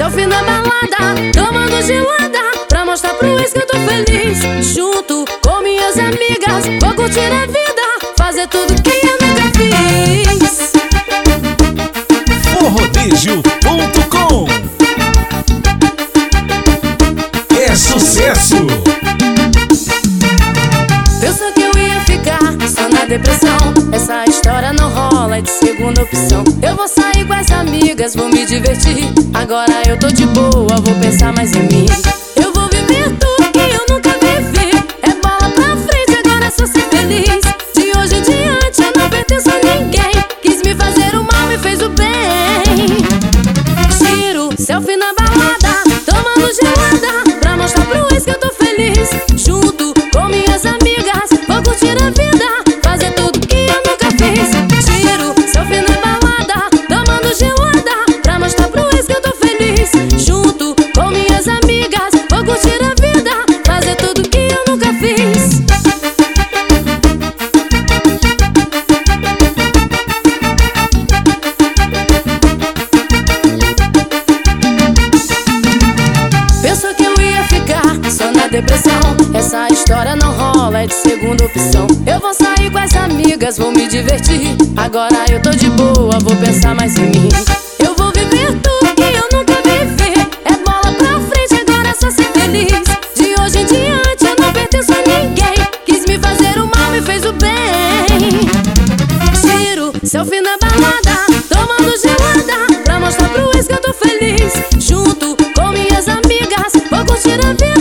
selfie na balada, tomando gelada, pra mostrar pro ex que eu tô feliz. Junto com minhas amigas, vou curtir a vida, fazer tudo que eu nunca fiz. Forrodejo.com é sucesso! Pensou que eu ia ficar só na depressão? Essa história não rola, é de segunda opção. Eu vou sair com as amigas, vou me divertir. Agora eu tô de boa, vou pensar mais em mim. Eu vou viver tudo que eu nunca vivi. É bola pra frente, agora é só ser feliz. De hoje em diante eu não pertenço a ninguém. Quis me fazer o mal, me fez o bem. Tiro selfie na balada, tomando gelada, pra mostrar pro ex que eu tô feliz. Junto com minhas amigas, vou curtir a vida, fazer tudo que eu nunca fiz. Tiro selfie na balada, tomando gelada, pra mostrar pro ex que eu tô feliz. Junto com minhas amigas, vou curtir a vida, fazer tudo que eu nunca fiz. Pensou que eu ia ficar só na depressão? Essa história não rola, é de segunda opção. Eu vou sair com as amigas, vou me divertir. Agora eu tô de boa, vou pensar mais em mim. Eu vou viver tudo que eu nunca vivi. É bola pra frente, agora é só ser feliz. De hoje em diante eu não pertenço a ninguém. Quis me fazer o mal, me fez o bem. Tiro selfie na balada, tomando gelada, pra mostrar pro ex que eu tô feliz. Junto com minhas amigas, vou curtir a vida,